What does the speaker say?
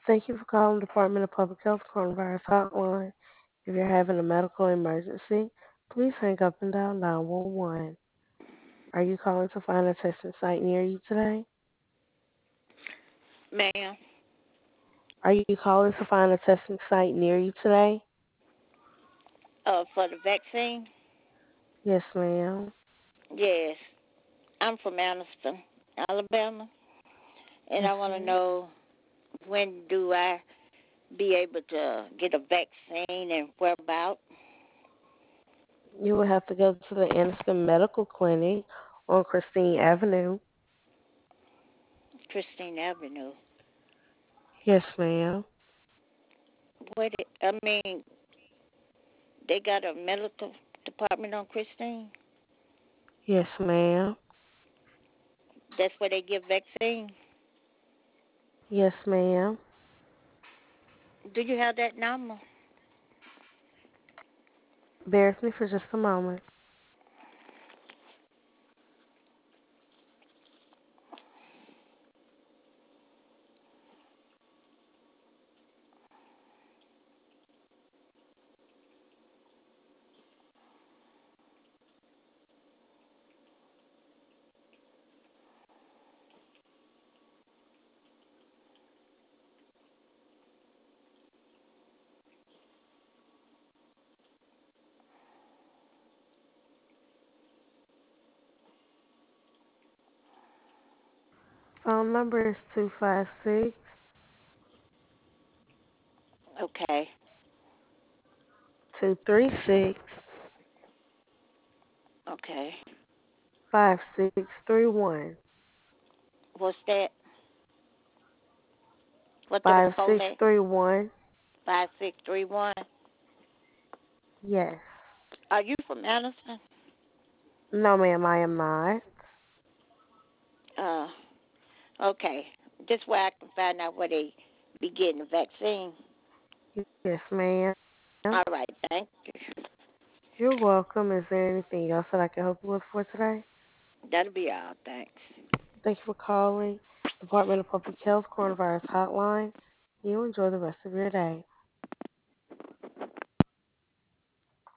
Thank you for calling the Department of Public Health Coronavirus Hotline. If you're having a medical emergency, please hang up and dial 911. Are you calling to find a testing site near you today? Ma'am, Are you calling to find a testing site near you today? for the vaccine? Yes, ma'am. Yes. I'm from Anniston, Alabama, and Yes, I want to ma'am. know when do I be able to get a vaccine and whereabout? You will have to go to the Aniston Medical Clinic on Christine Avenue. Christine Avenue. Yes, ma'am. I mean, they got a medical department on Christine? Yes, ma'am. That's where they give vaccine? Yes, ma'am. Do you have that number? Bear with me for just a moment. Phone number is 256 Okay. 236 Okay. 5631. What's that? What the phone name? 5631. 5631. Yes. Are you from Anniston? No, ma'am, I am not. Uh, okay. This way I can find out where they be getting the vaccine. Yes, ma'am. All right. Thank you. You're welcome. Is there anything else that I can help you with for today? That'll be all. Thanks. Thank you for calling Department of Public Health Coronavirus Hotline. You enjoy the rest of your day.